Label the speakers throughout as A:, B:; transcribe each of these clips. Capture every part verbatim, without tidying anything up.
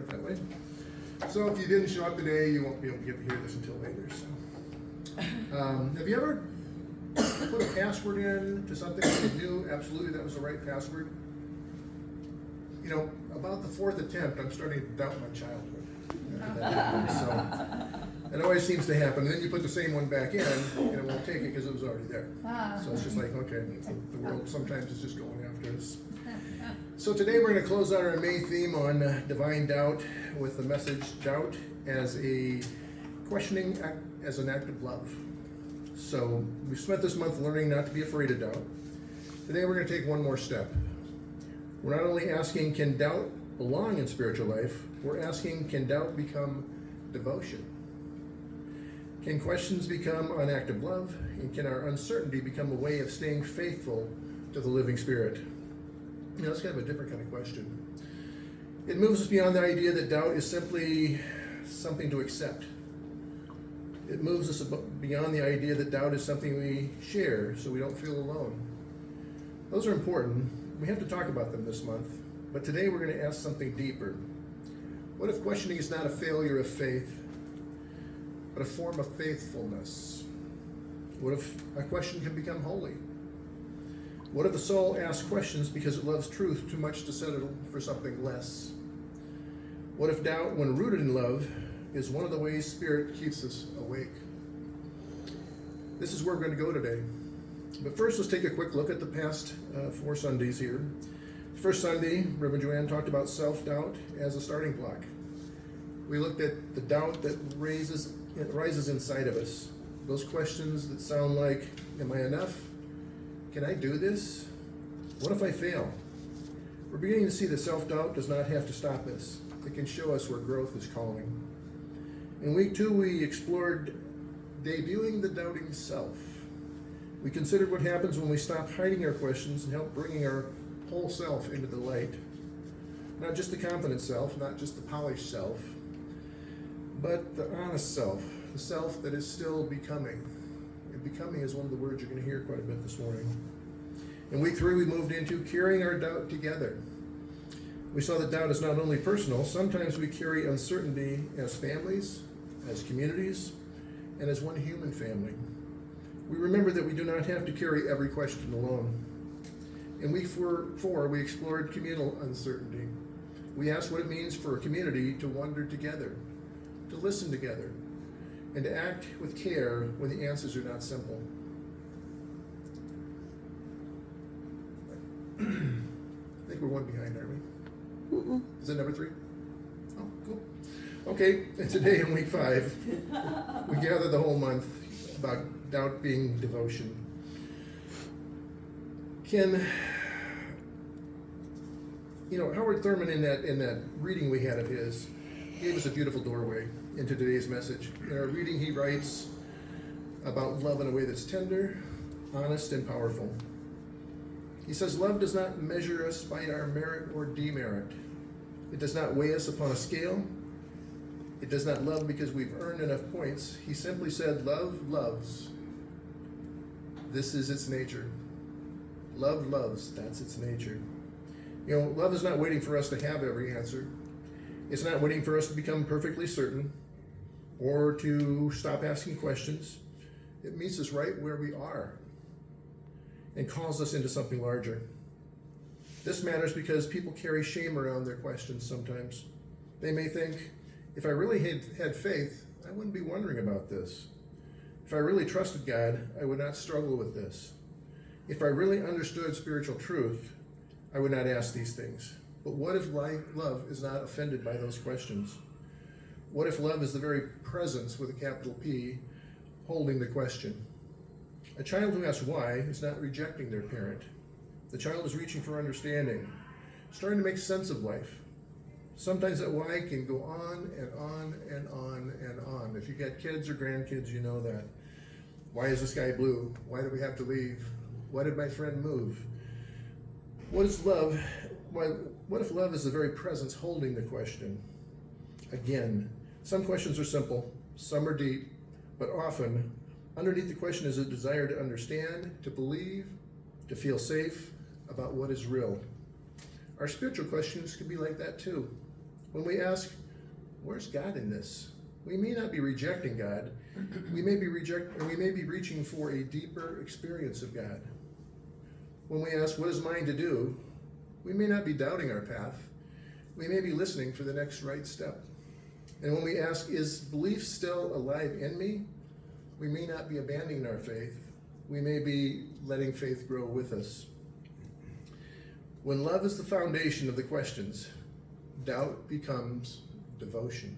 A: that way. So if you didn't show up today, you won't be able to get to hear this until later. So, um, have you ever put a password in to something that you knew absolutely that was the right password? You know, about the fourth attempt, I'm starting to doubt my childhood. So it always seems to happen. And then you put the same one back in, and it won't take it because it was already there. So it's just like, okay, the world sometimes is just going after us. So today we're going to close out our May theme on uh, divine doubt with the message doubt as a questioning act, as an act of love. So we spent this month learning not to be afraid of doubt. Today we're going to take one more step. We're not only asking, can doubt belong in spiritual life? We're asking, can doubt become devotion? Can questions become an act of love? And can our uncertainty become a way of staying faithful to the living Spirit? You know, it's kind of a different kind of question. It moves us beyond the idea that doubt is simply something to accept. It moves us beyond the idea that doubt is something we share so we don't feel alone. Those are important. We have to talk about them this month. But today we're going to ask something deeper. What if questioning is not a failure of faith, but a form of faithfulness? What if a question can become holy? What if the soul asks questions because it loves truth too much to settle for something less? What if doubt, when rooted in love, is one of the ways Spirit keeps us awake? This is where we're going to go today. But first, let's take a quick look at the past uh, four Sundays here. First Sunday, Reverend Joanne talked about self-doubt as a starting block. We looked at the doubt that raises, it rises inside of us. Those questions that sound like, am I enough? Can I do this? What if I fail? We're beginning to see that self-doubt does not have to stop us. It can show us where growth is calling. In week two, we explored debuting the doubting self. We considered what happens when we stop hiding our questions and help bringing our whole self into the light. Not just the confident self, not just the polished self, but the honest self, the self that is still becoming. And becoming is one of the words you're going to hear quite a bit this morning. In week three, we moved into carrying our doubt together. We saw that doubt is not only personal, sometimes we carry uncertainty as families, as communities, and as one human family. We remember that we do not have to carry every question alone. In week four, four, we explored communal uncertainty. We asked what it means for a community to wander together, to listen together, and to act with care when the answers are not simple. I think we're one behind, aren't we? Mm-mm. Is that number three? Oh, cool. Okay, and today in week five, we gather the whole month about doubt being devotion. Can, you know, Howard Thurman in that in that reading we had of his gave us a beautiful doorway into today's message. In our reading, he writes about love in a way that's tender, honest, and powerful. He says, love does not measure us by our merit or demerit. It does not weigh us upon a scale. It does not love because we've earned enough points. He simply said, love loves. This is its nature. Love loves, that's its nature. You know, love is not waiting for us to have every answer. It's not waiting for us to become perfectly certain or to stop asking questions. It meets us right where we are and calls us into something larger. This matters because people carry shame around their questions sometimes. They may think, if I really had, had faith, I wouldn't be wondering about this. If I really trusted God, I would not struggle with this. If I really understood spiritual truth, I would not ask these things. But what if life, love is not offended by those questions? What if love is the very presence with a capital P holding the question? A child who asks why is not rejecting their parent. The child is reaching for understanding, starting to make sense of life. Sometimes that why can go on and on and on and on. If you get kids or grandkids, you know that. Why is the sky blue? Why do we have to leave? Why did my friend move? What is love? Why, what if love is the very presence holding the question? Again, some questions are simple, some are deep, but often underneath the question is a desire to understand, to believe, to feel safe about what is real. Our spiritual questions can be like that too. When we ask, where's God in this? We may not be rejecting God. We may be reject, or we may be reaching for a deeper experience of God. When we ask, what is mine to do? We may not be doubting our path. We may be listening for the next right step. And when we ask, is belief still alive in me? We may not be abandoning our faith. We may be letting faith grow with us. When love is the foundation of the questions, doubt becomes devotion.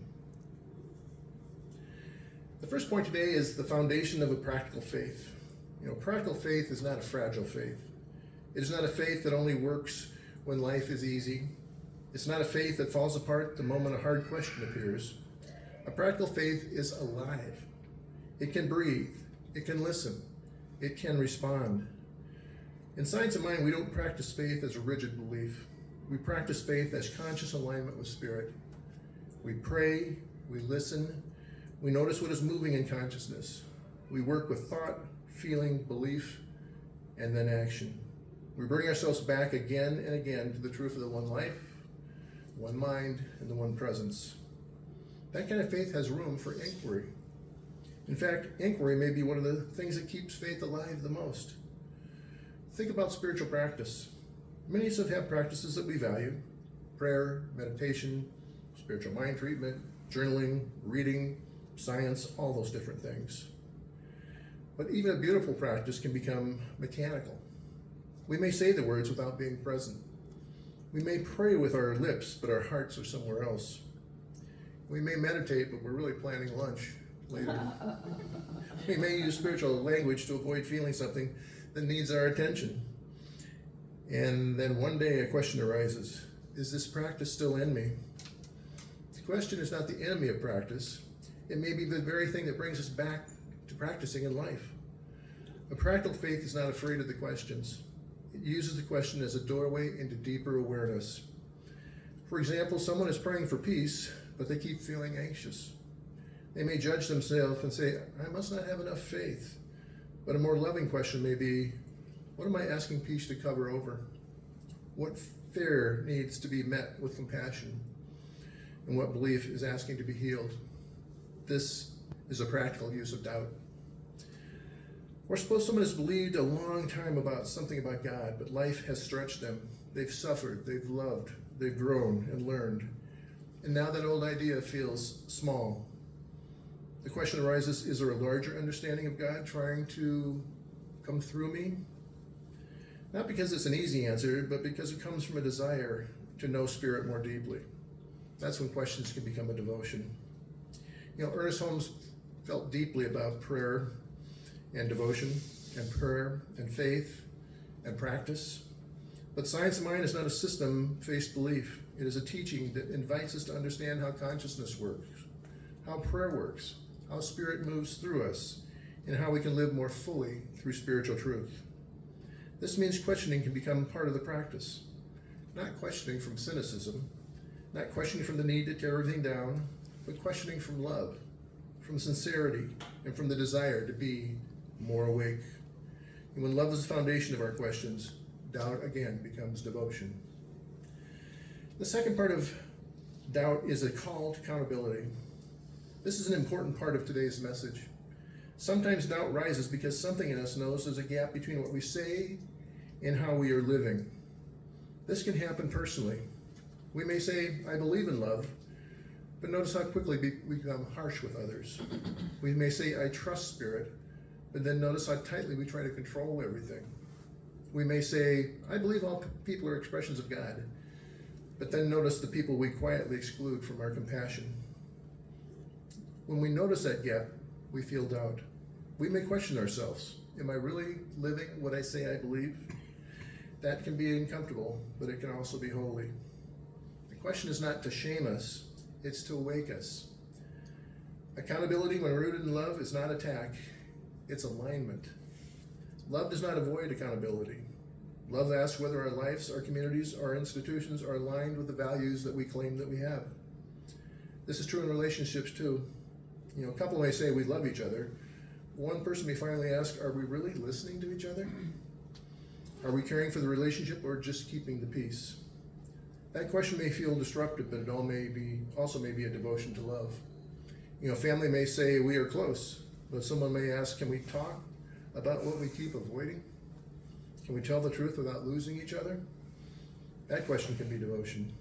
A: The first point today is the foundation of a practical faith. You know, practical faith is not a fragile faith. It is not a faith that only works when life is easy. It's not a faith that falls apart the moment a hard question appears. A practical faith is alive. It can breathe. It can listen. It can respond. In Science of Mind, we don't practice faith as a rigid belief. We practice faith as conscious alignment with Spirit. We pray, we listen, we notice what is moving in consciousness. We work with thought, feeling, belief, and then action. We bring ourselves back again and again to the truth of the one life, one mind, and the one presence. That kind of faith has room for inquiry. In fact, inquiry may be one of the things that keeps faith alive the most. Think about spiritual practice. Many of us have practices that we value: prayer, meditation, spiritual mind treatment, journaling, reading, science, all those different things. But even a beautiful practice can become mechanical. We may say the words without being present. We may pray with our lips, but our hearts are somewhere else. We may meditate, but we're really planning lunch later. We may use spiritual language to avoid feeling something that needs our attention. And then one day a question arises: is this practice still in me? The question is not the enemy of practice. It may be the very thing that brings us back to practicing in life. A practical faith is not afraid of the questions. It uses the question as a doorway into deeper awareness. For example, someone is praying for peace, but they keep feeling anxious. They may judge themselves and say, I must not have enough faith. But a more loving question may be, what am I asking peace to cover over? What fear needs to be met with compassion? And what belief is asking to be healed? This is a practical use of doubt. Or suppose someone has believed a long time about something about God, but life has stretched them. They've suffered, they've loved, they've grown and learned. And now that old idea feels small. The question arises, is there a larger understanding of God trying to come through me? Not because it's an easy answer, but because it comes from a desire to know Spirit more deeply. That's when questions can become a devotion. You know, Ernest Holmes felt deeply about prayer and devotion and prayer and faith and practice. But Science of Mind is not a system-based belief. It is a teaching that invites us to understand how consciousness works, how prayer works, how Spirit moves through us, and how we can live more fully through spiritual truth. This means questioning can become part of the practice. Not questioning from cynicism, not questioning from the need to tear everything down, but questioning from love, from sincerity, and from the desire to be more awake. And when love is the foundation of our questions, doubt again becomes devotion. The second part of doubt is a call to accountability. This is an important part of today's message. Sometimes doubt rises because something in us knows there's a gap between what we say and how we are living. This can happen personally. We may say, I believe in love, but notice how quickly we become harsh with others. We may say, I trust Spirit, but then notice how tightly we try to control everything. We may say, I believe all people are expressions of God, but then notice the people we quietly exclude from our compassion. When we notice that gap, we feel doubt. We may question ourselves. Am I really living what I say I believe? That can be uncomfortable, but it can also be holy. The question is not to shame us, it's to awake us. Accountability, when rooted in love, is not attack, it's alignment. Love does not avoid accountability. Love asks whether our lives, our communities, our institutions are aligned with the values that we claim that we have. This is true in relationships too. You know, a couple may say we love each other. One person may finally ask, are we really listening to each other? Are we caring for the relationship or just keeping the peace? That question may feel disruptive, but it all may be also may be a devotion to love. You know, family may say we are close, but someone may ask, can we talk about what we keep avoiding? Can we tell the truth without losing each other? That question can be devotion.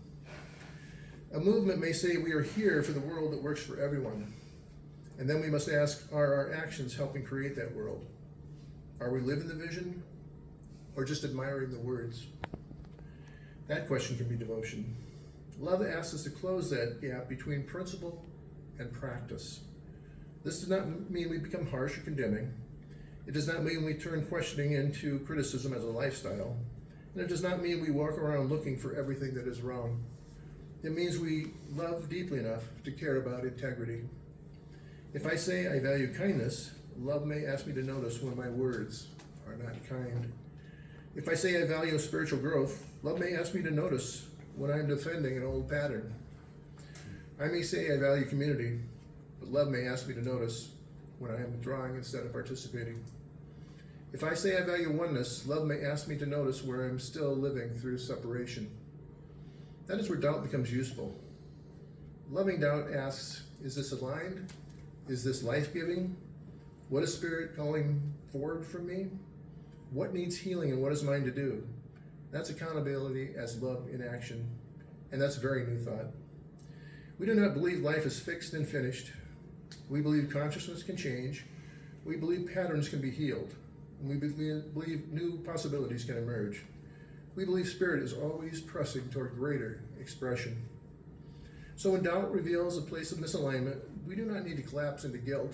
A: A movement may say we are here for the world that works for everyone. And then we must ask, are our actions helping create that world? Are we living the vision or just admiring the words? That question can be devotion. Love asks us to close that gap between principle and practice. This does not mean we become harsh or condemning. It does not mean we turn questioning into criticism as a lifestyle. And it does not mean we walk around looking for everything that is wrong. It means we love deeply enough to care about integrity. If I say I value kindness, love may ask me to notice when my words are not kind. If I say I value spiritual growth, love may ask me to notice when I'm defending an old pattern. I may say I value community, but love may ask me to notice when I am withdrawing instead of participating. If I say I value oneness, love may ask me to notice where I'm still living through separation. That is where doubt becomes useful. Loving doubt asks, is this aligned? Is this life-giving? What is Spirit calling forward from me? What needs healing and what is mine to do? That's accountability as love in action, and that's a very new thought. We do not believe life is fixed and finished. We believe consciousness can change. We believe patterns can be healed. And we believe new possibilities can emerge. We believe Spirit is always pressing toward greater expression. So when doubt reveals a place of misalignment, we do not need to collapse into guilt.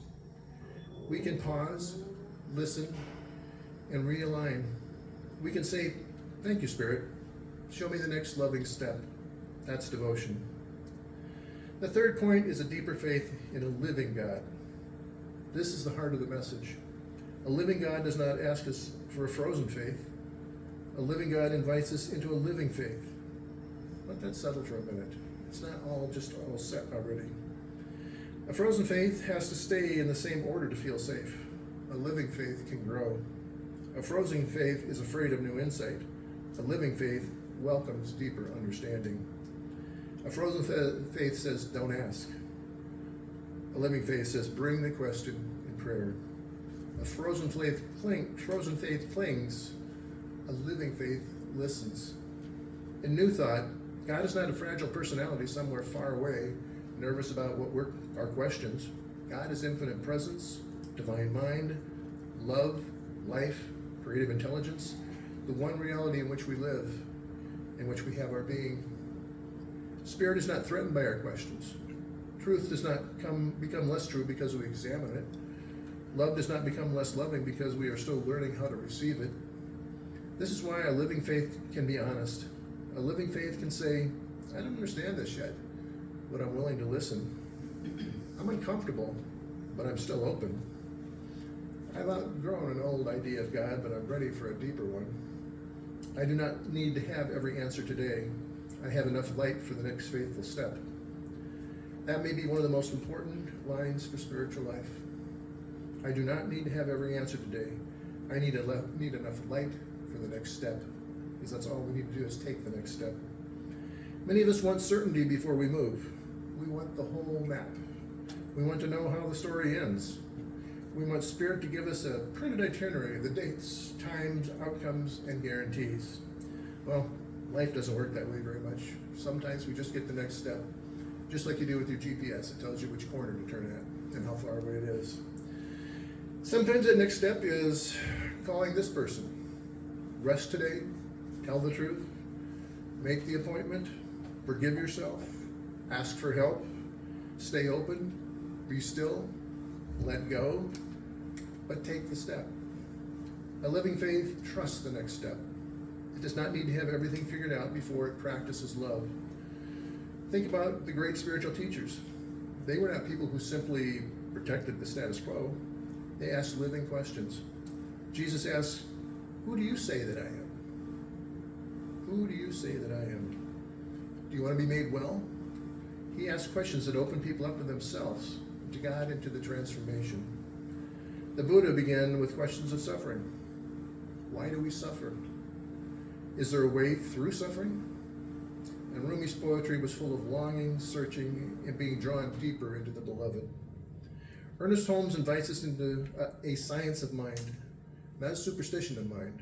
A: We can pause, listen, and realign. We can say, thank you, Spirit. Show me the next loving step. That's devotion. The third point is a deeper faith in a living God. This is the heart of the message. A living God does not ask us for a frozen faith. A living God invites us into a living faith. Let that settle for a minute. It's not all just all set already. A frozen faith has to stay in the same order to feel safe. A living faith can grow. A frozen faith is afraid of new insight. A living faith welcomes deeper understanding. A frozen fa- faith says, don't ask. A living faith says, bring the question in prayer. A frozen faith, cling, frozen faith clings. A living faith listens. In New Thought, God is not a fragile personality somewhere far away, nervous about what we're, our questions. God is infinite presence, divine mind, love, life, creative intelligence, the one reality in which we live, in which we have our being. Spirit is not threatened by our questions. Truth does not come, become less true because we examine it. Love does not become less loving because we are still learning how to receive it. This is why a living faith can be honest. A living faith can say, I don't understand this yet, but I'm willing to listen. I'm uncomfortable, but I'm still open. I've outgrown an old idea of God, but I'm ready for a deeper one. I do not need to have every answer today. I have enough light for the next faithful step. That may be one of the most important lines for spiritual life. I do not need to have every answer today. I need, a le- need enough light for the next step, because that's all we need to do is take the next step. Many of us want certainty before we move. We want the whole map. We want to know how the story ends. We want Spirit to give us a printed itinerary, the dates, times, outcomes, and guarantees. Well, life doesn't work that way very much. Sometimes we just get the next step, just like you do with your G P S. It tells you which corner to turn at and how far away it is. Sometimes that next step is calling this person. Rest today, tell the truth, make the appointment, forgive yourself, ask for help, stay open, be still, let go, but take the step. A living faith trusts the next step. It does not need to have everything figured out before it practices love. Think about the great spiritual teachers. They were not people who simply protected the status quo. They asked living questions. Jesus asked, who do you say that I am? Who do you say that I am? Do you want to be made well? He asked questions that open people up to themselves, to God, and to the transformation. The Buddha began with questions of suffering. Why do we suffer? Is there a way through suffering? and Rumi's poetry was full of longing, searching, and being drawn deeper into the beloved. Ernest Holmes invites us into a, a science of mind, not a superstition of mind.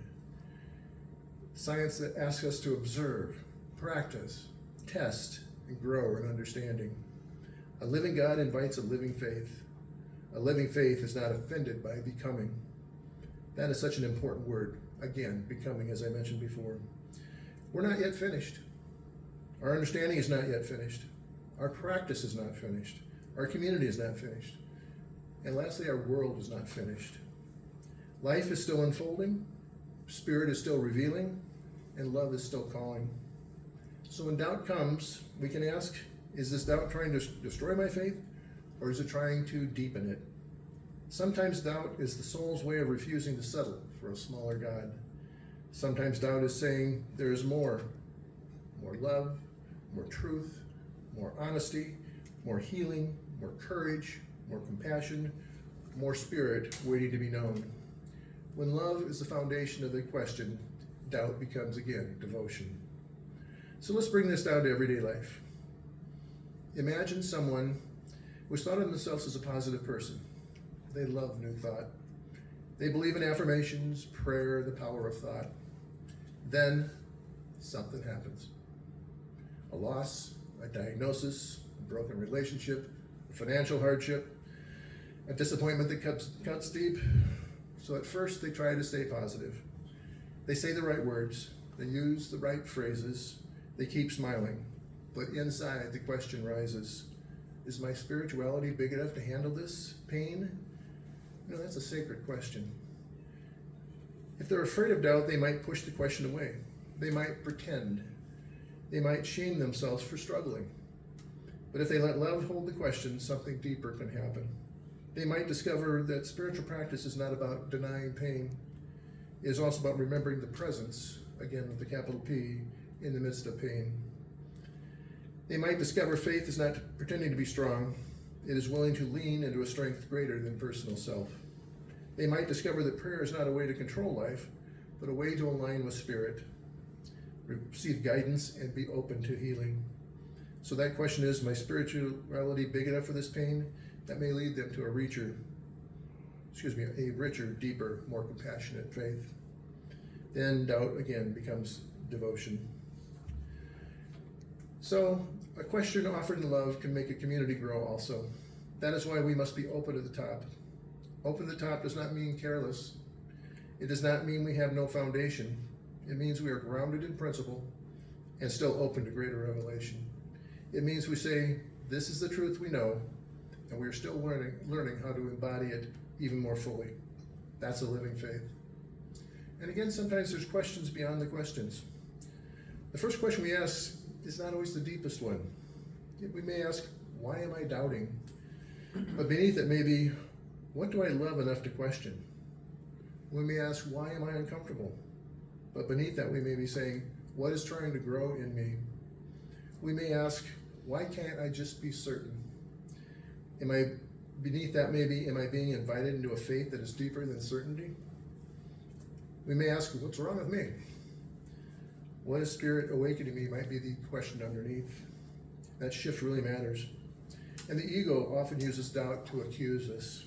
A: Science that asks us to observe, practice, test, and grow in understanding. A living God invites a living faith. A living faith is not offended by becoming. That is such an important word. Again, becoming, as I mentioned before. We're not yet finished. Our understanding is not yet finished. Our practice is not finished. Our community is not finished. And lastly, our world is not finished. Life is still unfolding, spirit is still revealing, and love is still calling. So when doubt comes, we can ask, is this doubt trying to destroy my faith, or is it trying to deepen it? Sometimes doubt is the soul's way of refusing to settle for a smaller God. Sometimes doubt is saying there is more, more love, more truth, more honesty, more healing, more courage, more compassion, more spirit waiting to be known. When love is the foundation of the question, doubt becomes again devotion. So let's bring this down to everyday life. Imagine someone who's thought of themselves as a positive person. They love new thought. They believe in affirmations, prayer, the power of thought. Then something happens. A loss, a diagnosis, a broken relationship, a financial hardship, a disappointment that cuts, cuts deep. So at first they try to stay positive. They say the right words, they use the right phrases, they keep smiling. But inside the question rises, is my spirituality big enough to handle this pain? You know, that's a sacred question. If they're afraid of doubt, they might push the question away. They might pretend. They might shame themselves for struggling. But if they let love hold the question, something deeper can happen. They might discover that spiritual practice is not about denying pain. It is also about remembering the presence, again with the capital P, in the midst of pain. They might discover faith is not pretending to be strong. It is willing to lean into a strength greater than personal self. They might discover that prayer is not a way to control life, but a way to align with spirit, receive guidance, and be open to healing. So that question is, my spirituality big enough for this pain? That may lead them to a richer, excuse me, a richer, deeper, more compassionate faith. Then doubt again becomes devotion. So a question offered in love can make a community grow also. That is why we must be open at the top. Open at the top does not mean careless. It does not mean we have no foundation. It means we are grounded in principle and still open to greater revelation. It means we say, this is the truth we know, and we are still learning, learning how to embody it even more fully. That's a living faith. And again, sometimes there's questions beyond the questions. The first question we ask is not always the deepest one. We may ask, why am I doubting? But beneath it may be, what do I love enough to question? We may ask, why am I uncomfortable? But beneath that we may be saying, what is trying to grow in me? We may ask, why can't I just be certain? Am I, beneath that maybe, am I being invited into a faith that is deeper than certainty? We may ask, what's wrong with me? What is spirit awakening me might be the question underneath. That shift really matters. And the ego often uses doubt to accuse us.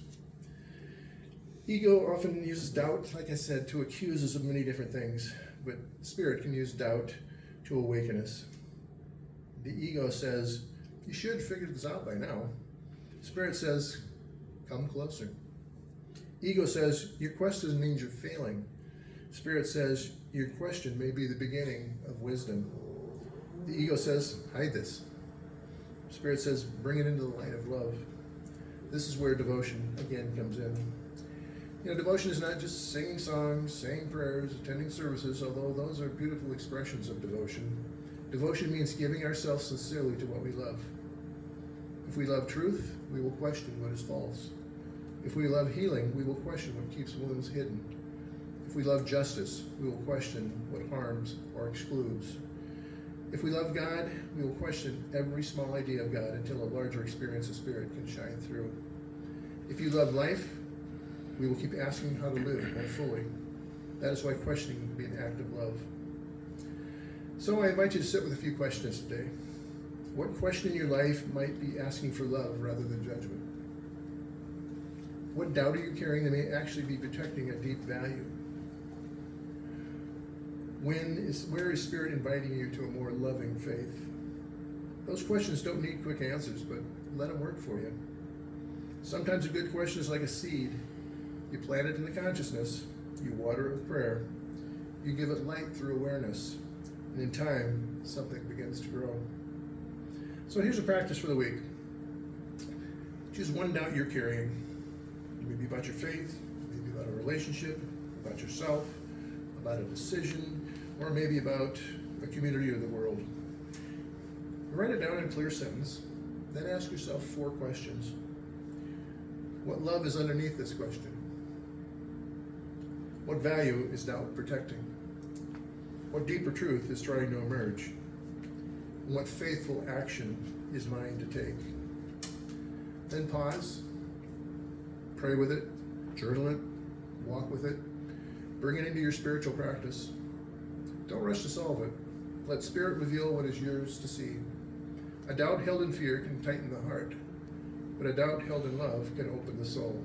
A: Ego often uses doubt, like I said, to accuse us of many different things, but spirit can use doubt to awaken us. The ego says, you should figure this out by now. Spirit says, come closer. Ego says, your question means you're failing. Spirit says, your question may be the beginning of wisdom. The ego says, hide this. Spirit says, bring it into the light of love. This is where devotion, again, comes in. You know, devotion is not just singing songs, saying prayers, attending services, although those are beautiful expressions of devotion. Devotion means giving ourselves sincerely to what we love. If we love truth, we will question what is false. If we love healing, we will question what keeps wounds hidden. If we love justice, we will question what harms or excludes. If we love God, we will question every small idea of God until a larger experience of spirit can shine through. If you love life, we will keep asking how to live more fully. That is why questioning can be an act of love. So I invite you to sit with a few questions today. What question in your life might be asking for love rather than judgment? What doubt are you carrying that may actually be protecting a deep value? When is, where is Spirit inviting you to a more loving faith? Those questions don't need quick answers, but let them work for you. Sometimes a good question is like a seed. You plant it in the consciousness, you water it with prayer, you give it light through awareness, and in time, something begins to grow. So here's a practice for the week. Choose one doubt you're carrying. Maybe about your faith, maybe about a relationship, about yourself, about a decision, or maybe about a community or the world. Write it down in a clear sentence, then ask yourself four questions. What love is underneath this question? What value is doubt protecting? What deeper truth is trying to emerge? And what faithful action is mine to take? Then pause, pray with it, journal it, walk with it, bring it into your spiritual practice. Don't rush to solve it. Let Spirit reveal what is yours to see. A doubt held in fear can tighten the heart, but a doubt held in love can open the soul.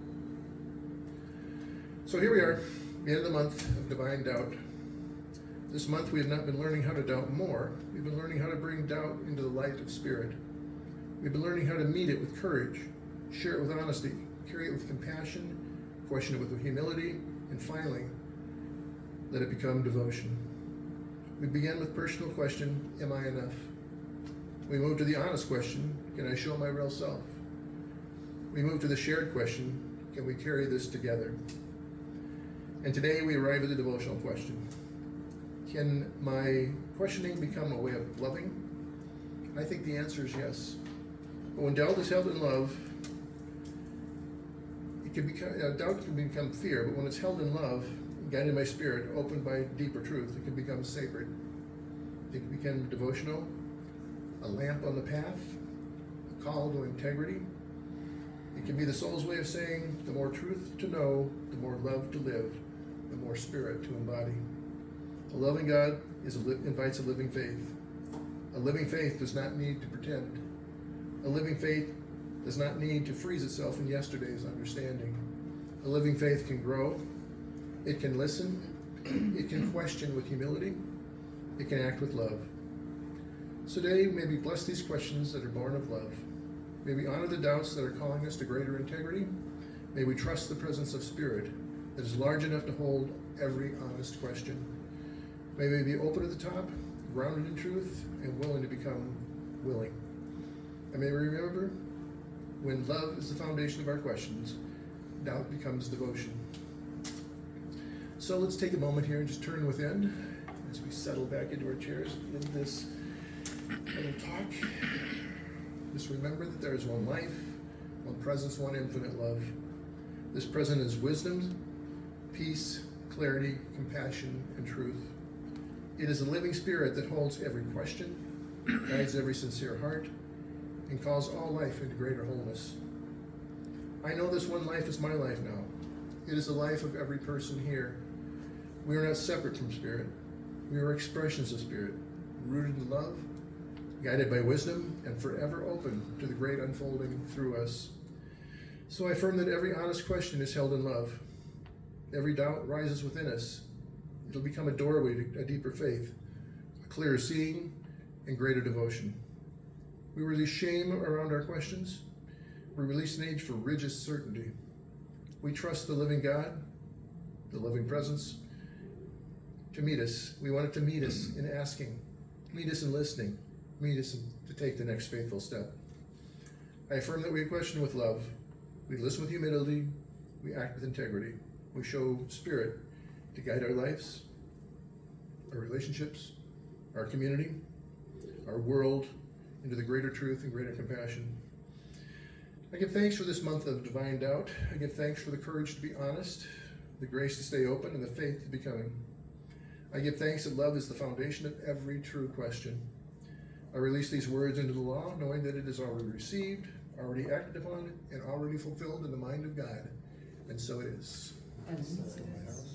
A: So here we are, the end of the month of Divine Doubt. This month we have not been learning how to doubt more. We've been learning how to bring doubt into the light of Spirit. We've been learning how to meet it with courage, share it with honesty, carry it with compassion, question it with humility, and finally, let it become devotion. We begin with personal question, am I enough? We move to the honest question, can I show my real self? We move to the shared question, can we carry this together? And today we arrive at the devotional question. Can my questioning become a way of loving? I think the answer is yes. But when doubt is held in love, it can become, uh, doubt can become fear, but when it's held in love, guided by Spirit, opened by deeper truth, it can become sacred. It can become devotional, a lamp on the path, a call to integrity. It can be the soul's way of saying, the more truth to know, the more love to live, the more Spirit to embody. A loving God is a li- invites a living faith. A living faith does not need to pretend. A living faith does not need to freeze itself in yesterday's understanding. A living faith can grow. It can listen. It can question with humility. It can act with love. So today, may we bless these questions that are born of love. May we honor the doubts that are calling us to greater integrity. May we trust the presence of Spirit that is large enough to hold every honest question. May we be open at the top, grounded in truth, and willing to become willing. And may we remember, when love is the foundation of our questions, doubt becomes devotion. So let's take a moment here and just turn within as we settle back into our chairs in this little talk. Just remember that there is one life, one presence, one infinite love. This present is wisdom, peace, clarity, compassion, and truth. It is a living Spirit that holds every question, guides every sincere heart, and calls all life into greater wholeness. I know this one life is my life now. It is the life of every person here. We are not separate from Spirit. We are expressions of Spirit, rooted in love, guided by wisdom, and forever open to the great unfolding through us. So I affirm that every honest question is held in love. Every doubt rises within us. It'll become a doorway to a deeper faith, a clearer seeing, and greater devotion. We release shame around our questions. We release an age for rigid certainty. We trust the living God, the living presence, to meet us. We want it to meet us in asking, meet us in listening, meet us in, to take the next faithful step. I affirm that we question with love. We listen with humility. We act with integrity. We show Spirit to guide our lives, our relationships, our community, our world, into the greater truth and greater compassion. I give thanks for this month of Divine Doubt. I give thanks for the courage to be honest, the grace to stay open, and the faith to becoming. I give thanks that love is the foundation of every true question. I release these words into the law, knowing that it is already received, already acted upon, and already fulfilled in the mind of God. And so it is.
B: And so it is.